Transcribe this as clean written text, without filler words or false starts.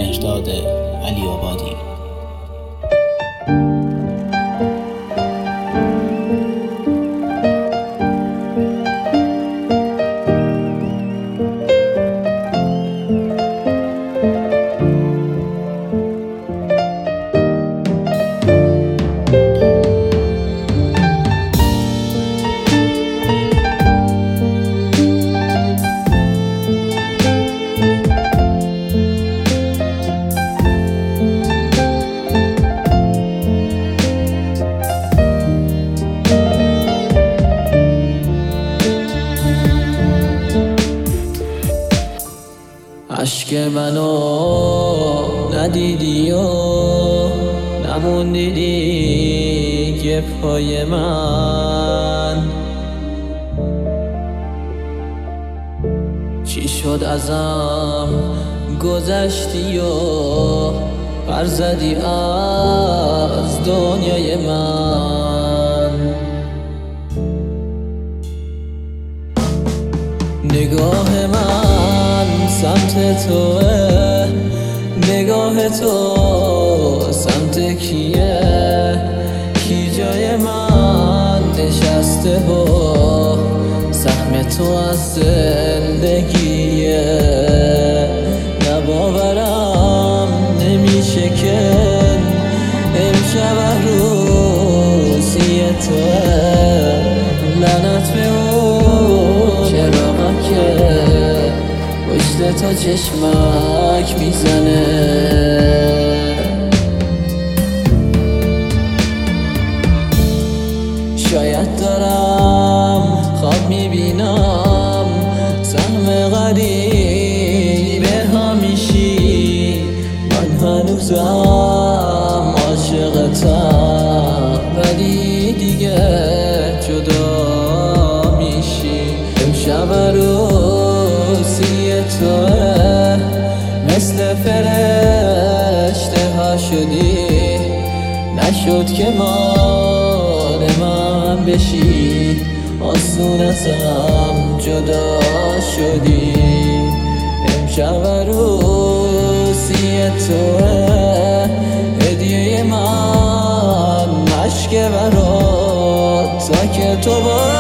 مهرداد علی آبادی. عشق منو ندیدی و نموندی دیگه پای من. چی شد ازم گذشتی و پر زدی از دنیای من. نگاه من سمت توه، نگاه تو سمت کیه؟ کی جای من نشسته و سهم تو از زندگیه؟ نباورم نمیشه که امشب عروسی توه. لعنت به اون چراغا که پشت تا چشمک میزنه. شاید دارم خواب میبینم، سهم غریبه همیشی. من هنوزم عاشقتم ولی دیگه جدا میشی. امشب عروسی توه، مثل فرشته ها شدی. نشد که مال من بشی، آسون ازم جدا شدی. امشب عروسی توه، هدیه من عشق برات تا که تو